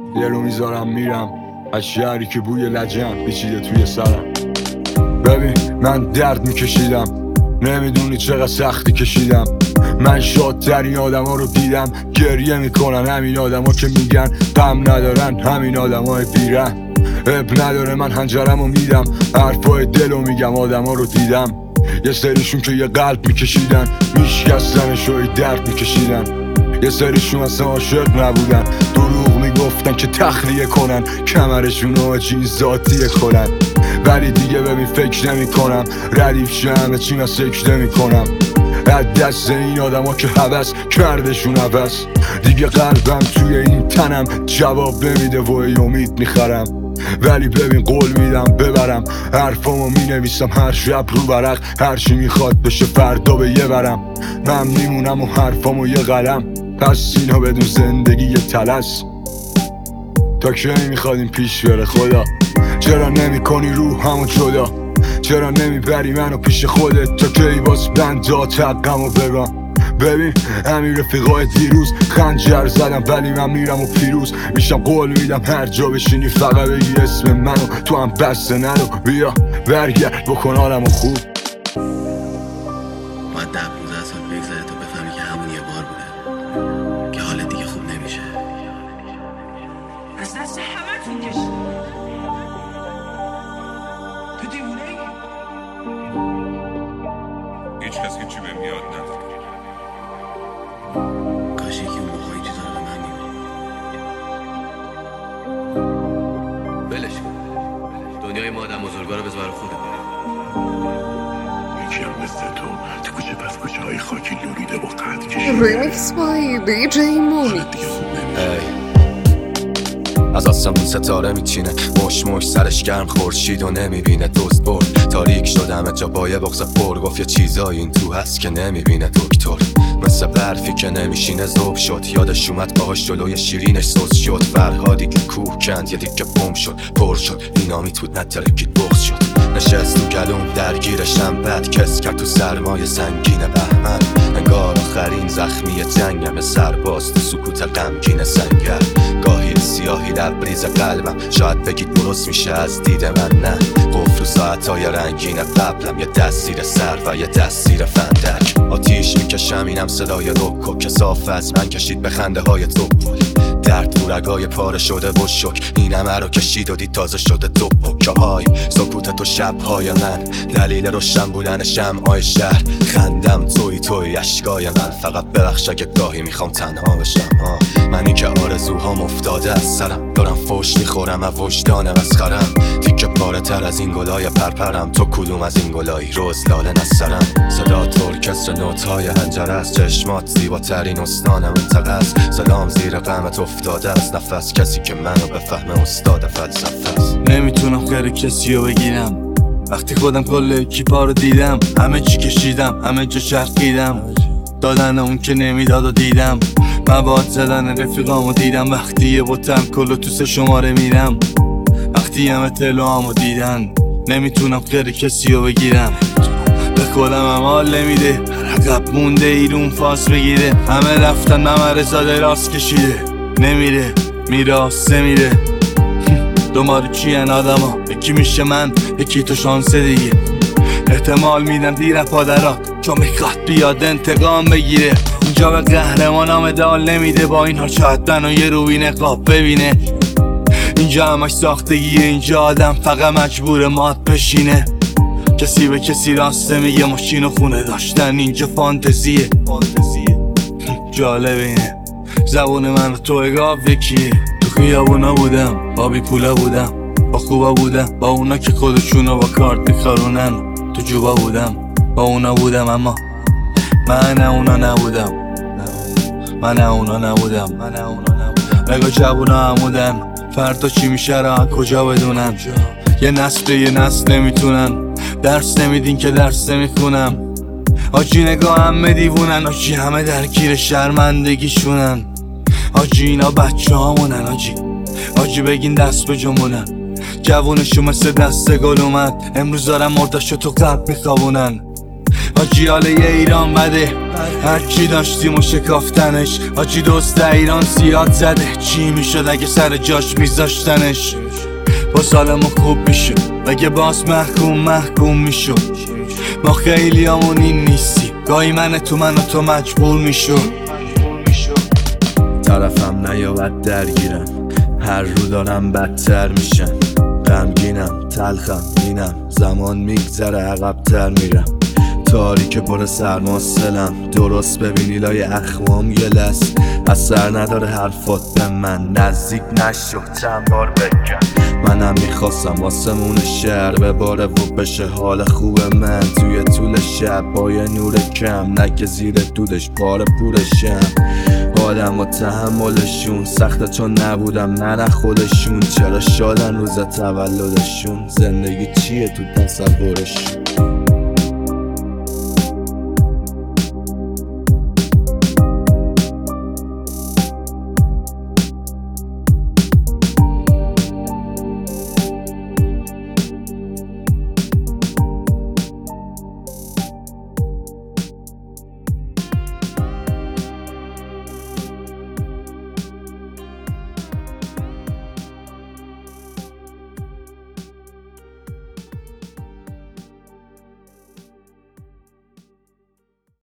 دلو میذارم میرم از شهری که بوی لجن پیچیده توی سرم. ببین من درد میکشیدم، نمیدونی چقدر سختی کشیدم. من شادترین آدم ها رو دیدم، گریه میکنن همین آدم ها که میگن غم ندارن، همین آدم های بیرن. اب نداره من هنجرم رو میدم، حرفای دل رو میگم، آدم ها رو دیدم. یه سریشون که یه قلب میکشیدن، میشکستنش و درد میکشیدن. یه سریشون اصلا عاشق نبودن، دروغ میگفتن که تخلیه کنن، کمرشون رو چین ذاتیه کنن. ولی دیگه ببین فکر نمی کنم، ردیف شه همه چی من سکته میکنم. از دست این آدم ها که حوث کردشون عوض، دیگه قلبم توی این تنم جواب نمیده و امید میخرم. ولی ببین قول میدم ببرم، حرفامو مینویسم هر شب رو ورق، هرچی میخواد بشه فردا به یه برم. من میمونم و حرفامو یه قلم، پس اینا بدون زندگی یه تلس. تا کی میخواد این پیش بره خدا؟ چرا نمی کنی روحمو جدا؟ چرا نمیبری منو پیش خودت؟ تا کی باز بندات حقمو بگم؟ ببین همین رفیقای دیروز خنجر زدم، ولی من میرم و پیروز میشم. قول میدم هر جا بشینی فقط بگی اسم منو، تو هم بسته نرو، بیا برگرد بکن حالمو خوب. باید 10-15 سال بگذره تا بفهمی که همون یه بار بوده که حالت دیگه خوب نمیشه. از دست همه تون کشید. تو دیوونه ای؟ هیچ کس هیچی بهم یاد نداد. کاش یکی اون موقع این چیزا رو به من میگفت. ولش کن، دنیای ما آدم بزرگا رو بذار خودمون. یکی هم مثل تو کوچه پس کوچه های خاکی لولیده و قد کشیده. ریمیکس بای دیجی مومی. از آسمون ستاره میچینه، مش مش سرش گرم خورشید و نمیبینه. دوست برد تاریک شد همه جا با یه بغض پر، گفت یه چیزایی این تو هست که نمیبینه دکتر. مثل برفی که نمیشینه ذوب شد، یادش اومد باهاش جلوی شیرینش سوز شد. فرهادی که کوه کند یه دیگه بوم شد، پر شد اینا میتود نترکید بغض شد. نشست تو گلوم درگیرشم بد کس کرد تو سرمای سنگین بهمن. انگار آخرین زخمی جنگم، سرباز تو سکوت غمگین سنگر. گاهی سیاهی لبریز قلبم، شاید بگید درست میشه از دید من، نه. قفل و ساعتای رنگین قبلم، یه دست زیر سر و یه دست زیر فندک. آتیش میکشم اینم صدای رکو که صاف از من کشید به خنده های توپل. درد تو رگای پاره شده و شک، این همه رو کشید و دید تازه شده دو پکه های. سکوت تو شبهای من، دلیل روشن بودن شمعای شهر. خندم توی اشکای من، فقط ببخش اگه گاهی میخوام تنها بشم. منی که آرزوهام افتاده از سرم، دارم فوش میخورم از وجدان مسخرم. تیکه پاره تر از این گلای پرپرم، تو کدوم از این گلایی روز لاله نسرم. صدا ترکستر نوت‌های هنجره است، چشمات زیباترین استانم انتقص. سلام زیر قمت افتاده از نفس، کسی که منو بفهمه استاد فلسفه است. نمیتونم خیر کسی رو بگیرم، وقتی خودم کل اکیپا رو دیدم. همه چی کشیدم، همه جا چرخیدم، دادن اون که نمیداد و دیدم. مواد زدن رفیقامو دیدم، وقتی یه بوتم کلو تو 3 شماره میرم. وقتی همه تلوامو دیدن، نمیتونم خیر کسی رو بگیرم. به خودم هم حال نمیده، عقب مونده ایرون فاز بگیره. همه رفتن ممر زاده راست کشیده، نمیره میراست میره. دنبال چی ان آدم ها؟ یکی میشه من، یکی تو شانسه دیگه. احتمال میدم دیر پادرات، چون میخواد بیاد انتقام بگیره. اینجا به قهرمانام مدال نمیده، با این حال شاید منو یه روی نقاب ببینه. اینجا همش ساختگیه، اینجا آدم فقط مجبور مات بشینه. کسی به کسی راسته میگه، ماشین و خونه داشتن اینجا فانتزیه. جالب اینه زبون من و تو اگاه یکیه. تو خیابونا بودم، با بی پولا بودم، با خوبا بودم، با اونا که خودشونو با کارت میخارونن. تو جوبا بودم، با اونا بودم، اما من اونا نبودم. نگاه جوونا همودن، فردا چی میشه را کجا بدونن. یه نسل یه نسل نمیتونن، درس نمیدین که درس نمیخونم. آجی نگاه همه دیوونن، آجی همه درگیر شرمندگیشونن. آجی اینا بچه هامونن، آجی بگین دست به جمونن. جوونشو مثل دست گل اومد، امروز دارم مرداشو تو قلب میخوابونن. حاجی حال یه ایران بده، هرکی داشتیم و شکافتنش. حاجی دوست ایران زیاد زده، چی میشد اگه سر جاش میذاشتنش؟ با سال ما خوب میشد اگه باز محکوم میشد. ما خیلی همون این نیستی، گاهی من و تو مجبور میشد. طرفم نیابد درگیرم، هر رو دارم بدتر میشم. غمگینم تلخم اینم، زمان میگذره عقب‌تر میرم. تاریک پر سرماسلم، درست ببینی لای اخمام گلس. اثر نداره حرفات به من، نزدیک نشو چند بار بگم. منم میخواستم آسمون شهر بباره و بشه حال خوب من. توی طول شب با یه نور کم، نگه زیر دودش پاره پورشم. آدم و تحملشون سخته چون نبودم من خودشون. چرا شادن روز تولدشون؟ زندگی چیه تو تصورشون؟